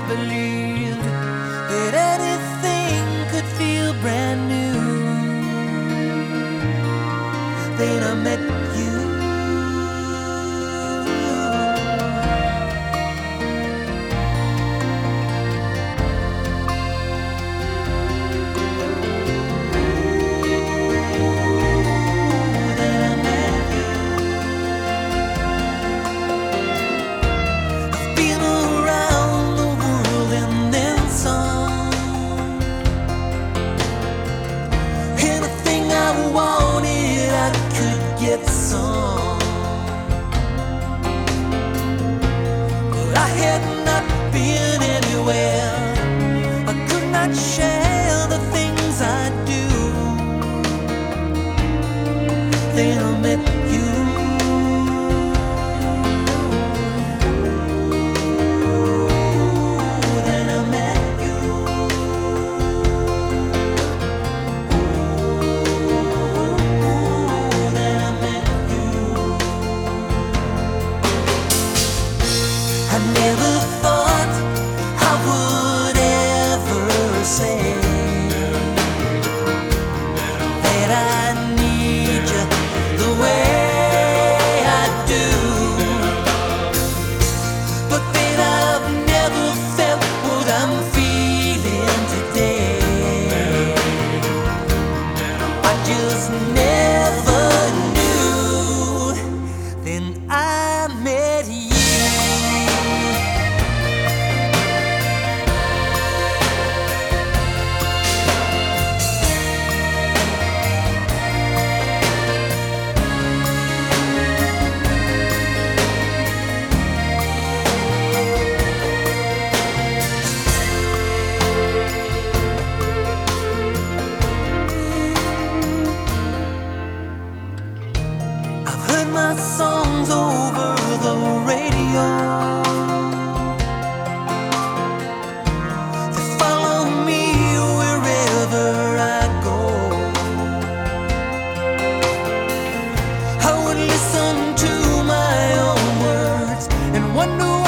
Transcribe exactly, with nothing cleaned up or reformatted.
believed that anything could feel brand new. Then I met you. Get some, but I had not been anywhere. I could not share the things I do. Then I met you. Then I met you. I never thought I would ever say that I need you the way I do, but then I've never felt what I'm feeling today. I just never knew. Then I met you. My songs over the radio, they follow me wherever I go. I would listen to my own words and wonder